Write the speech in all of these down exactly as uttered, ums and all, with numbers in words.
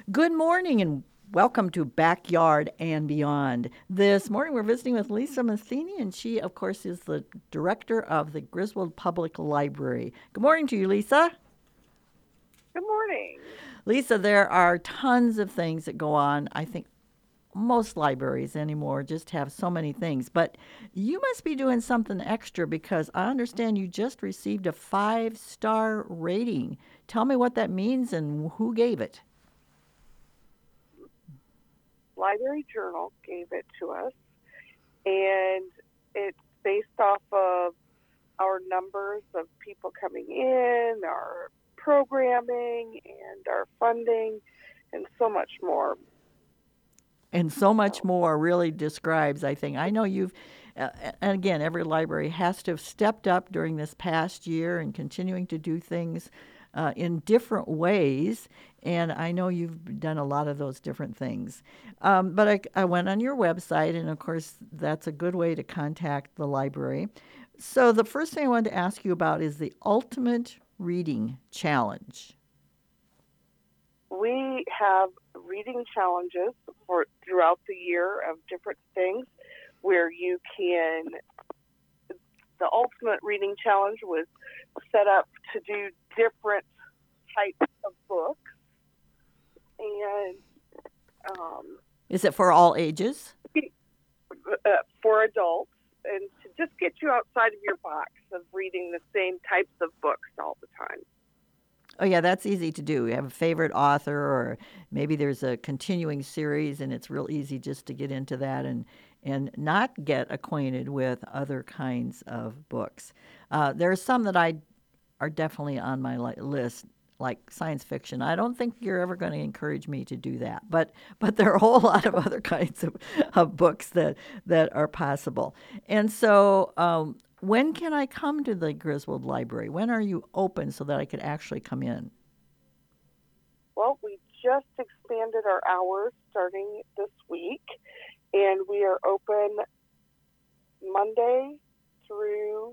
Good morning and welcome to Backyard and Beyond. This morning we're visiting with Lisa Matheny, and she, of course, is the director of the Griswold Public Library. Good morning to you, Lisa. Good morning. Lisa, there are tons of things that go on. I think most libraries anymore just have so many things, but you must be doing something extra because I understand you just received a five star rating. Tell me what that means and who gave it. Library Journal gave it to us, and it's based off of our numbers of people coming in, our programming, and our funding, and so much more. And so much So, more really describes, I think. I know you've, uh, and again, every library has to have stepped up during this past year and continuing to do things uh, in different ways. And I know you've done a lot of those different things. Um, but I, I went on your website, and of course, that's a good way to contact the library. So the first thing I wanted to ask you about is the Ultimate Reading Challenge. we have reading challenges for throughout the year of different things where you can. The Ultimate Reading Challenge was set up to do different types of books, and um, Is it for all ages? uh, for adults and to just get you outside of your box of reading the same types of books all the time. Oh, yeah, that's easy to do. You have a favorite author, or maybe there's a continuing series, and it's real easy just to get into that and and not get acquainted with other kinds of books. Uh, there are some that I are definitely on my li- list, like science fiction. I don't think you're ever going to encourage me to do that, but but there are a whole lot of other kinds of, of books that that are possible. And so, um, when can I come to the Griswold Library? When are you open so that I could actually come in? Well, we just expanded our hours starting this week, and we are open Monday through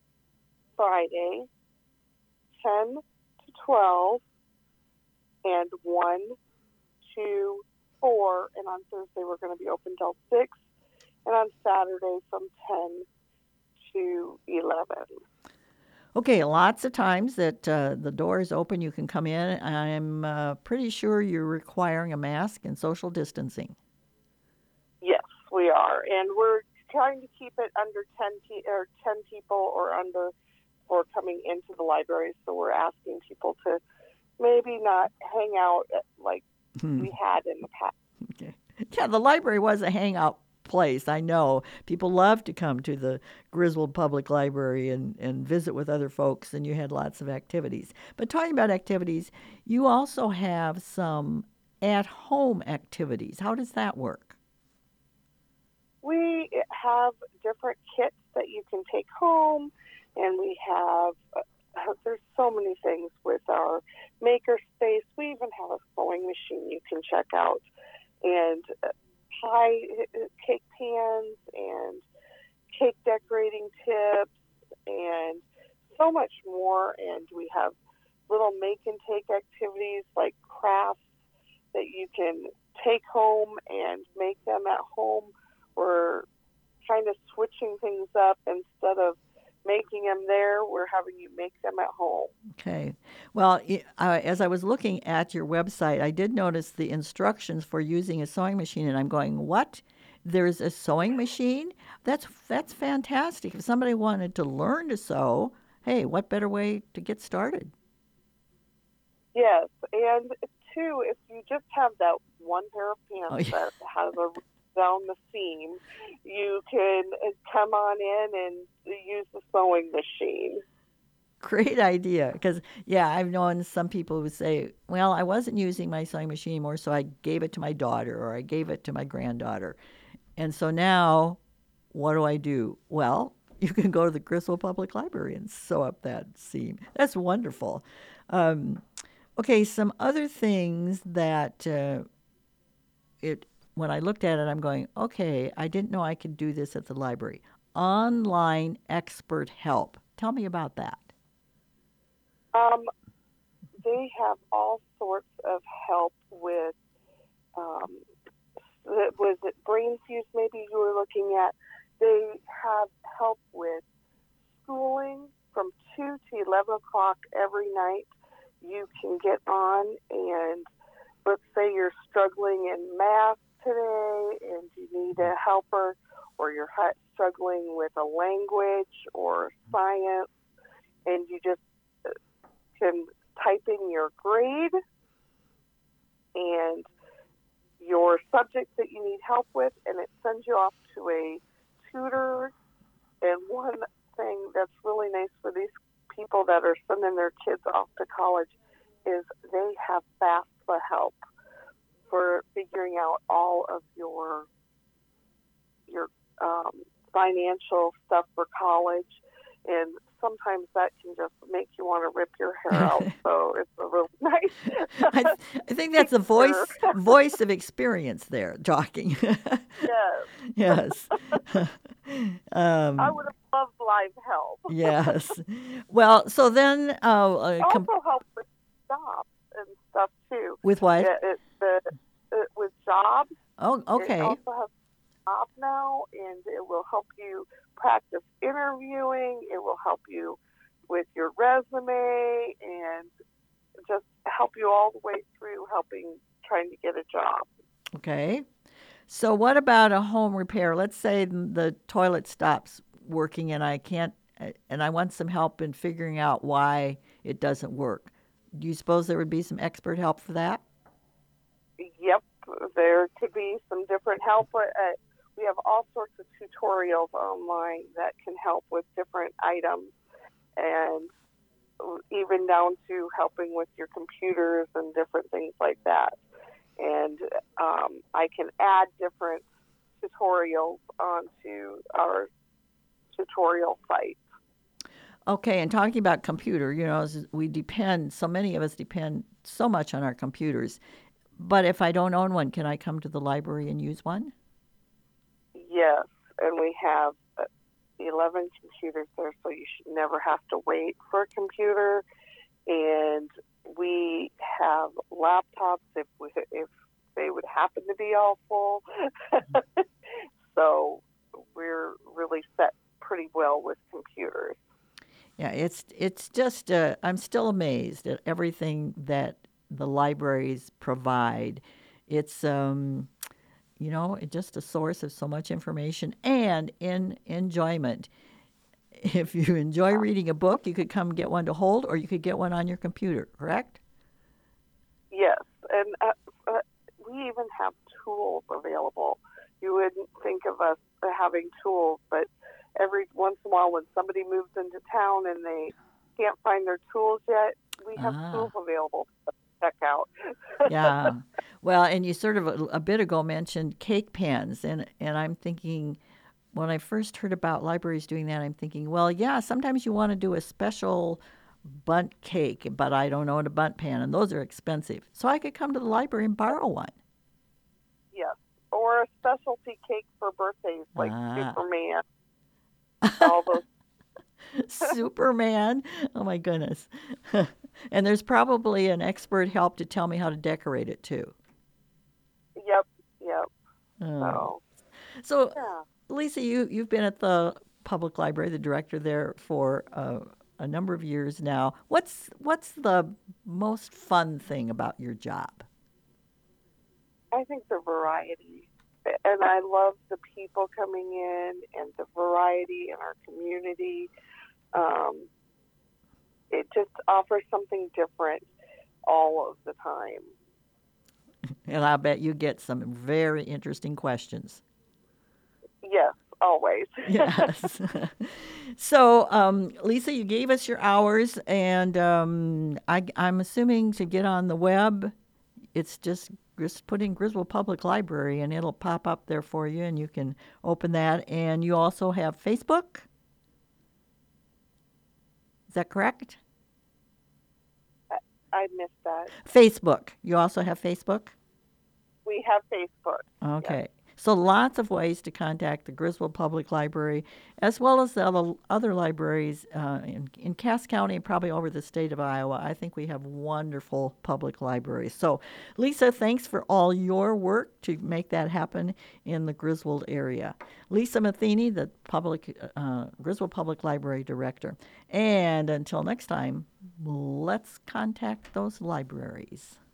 Friday, ten to twelve, and one to four. And on Thursday, we're going to be open till six, and on Saturday from ten to eleven. Okay, lots of times that uh, the door is open, you can come in. I'm uh, pretty sure you're requiring a mask and social distancing. Yes, we are, and we're trying to keep it under ten pe- or ten people or under for coming into the library. So we're asking people to maybe not hang out at, like we had in the past. Okay. Yeah, the library was a hangout place. I know people love to come to the Griswold Public Library and, and visit with other folks, and you had lots of activities. But talking about activities, you also have some at home activities. How does that work? We have different kits that you can take home, and we have. Uh, there's so many things with our maker space. We even have a sewing machine you can check out, and uh, pie uh, cake pans and cake decorating tips and so much more. And we have little make and take activities like crafts that you can take home and make them at home. We're kind of switching things up instead of making them there, we're having you make them at home. Okay. Well, i- uh, as I was looking at your website, I did notice the instructions for using a sewing machine, and I'm going, "What? There's a sewing machine? That's that's fantastic. If somebody wanted to learn to sew, hey, what better way to get started?" Yes, and two, if you just have that one pair of Oh, pants yeah. that has a down the seam, you can uh, come on in and use the sewing machine. Great idea. Because, yeah, I've known some people who say, well, I wasn't using my sewing machine anymore, so I gave it to my daughter or I gave it to my granddaughter. And so now, what do I do? Well, you can go to the Griswold Public Library and sew up that seam. That's wonderful. Um, okay, some other things that uh, it when I looked at it, I'm going, okay, I didn't know I could do this at the library. Online expert help. Tell me about that. Um, they have all sorts of help with. um, that was it Brain Fuse maybe you were looking at. They have help with schooling from two to eleven o'clock every night. You can get on, and let's say you're struggling in math today and you need a helper, or you're struggling with a language or science, and you just can type in your grade and your subject that you need help with, and it sends you off to a tutor. And one thing that's really nice for these people that are sending their kids off to college is they have FAFSA help for figuring out all of your your um, financial stuff for college, and sometimes that can just make you want to rip your hair out. So it's a real nice. I, th- I think that's a voice voice of experience there talking. Yes. Yes. um, I would have loved live help. Yes. Well, so then uh, uh, It com- also helps with jobs and stuff too. with what? It, it, the, it, with jobs. Oh, okay. It also has job now, and it will help you practice interviewing. It will help you with your resume and just help you all the way through helping trying to get a job. Okay. So what about a home repair? Let's say the toilet stops working and I can't, and I want some help in figuring out why it doesn't work. Do you suppose there would be some expert help for that? Yep, there could be some different help. Uh, we have all sorts of tutorials online that can help with different items, and even down to helping with your computers and different things like that. And um, I can add different tutorials onto our tutorial site. Okay, and talking about computer, you know, we depend, so many of us depend so much on our computers. But if I don't own one, can I come to the library and use one? Yes, and we have eleven computers there, so you should never have to wait for a computer. And we have laptops if we, if they would happen to be all full. So we're really set pretty well with computers. Yeah, it's it's just uh, I'm still amazed at everything that the libraries provide. It's um, you know, it's just a source of so much information and in enjoyment. If you enjoy reading a book, you could come get one to hold, or you could get one on your computer. Correct? Yes, and uh, uh, we even have tools available. You wouldn't think of us having tools, but every once in a while when somebody moves into town and they can't find their tools yet, we have Ah. tools available to check out. Yeah. Well, and you sort of a, a bit ago mentioned cake pans, and, and I'm thinking, when I first heard about libraries doing that, I'm thinking, well, yeah, sometimes you want to do a special bundt cake, but I don't own a bundt pan, and those are expensive. So I could come to the library and borrow one. Yes, or a specialty cake for birthdays, like Ah. Superman. All those. Superman. Oh my goodness. And there's probably an expert help to tell me how to decorate it too. Yep, yep. Oh. So, So, yeah. Lisa, you, you've been at the public library, the director there, for uh, a number of years now. What's what's the most fun thing about your job? I think the variety. And I love the people coming in and the variety in our community. Um, it just offers something different all of the time. And I bet you get some very interesting questions. Yes, always. Yes. So, um, Lisa, you gave us your hours, and um, I, I'm assuming to get on the web, it's just just put in Griswold Public Library, and it'll pop up there for you, and you can open that. And you also have Facebook? Is that correct? I, I missed that. Facebook. You also have Facebook? We have Facebook. Okay. Yes. So lots of ways to contact the Griswold Public Library, as well as the other, other libraries uh, in, in Cass County and probably over the state of Iowa. I think we have wonderful public libraries. So, Lisa, thanks for all your work to make that happen in the Griswold area. Lisa Matheny, the public uh, Griswold Public Library Director. And until next time, let's contact those libraries.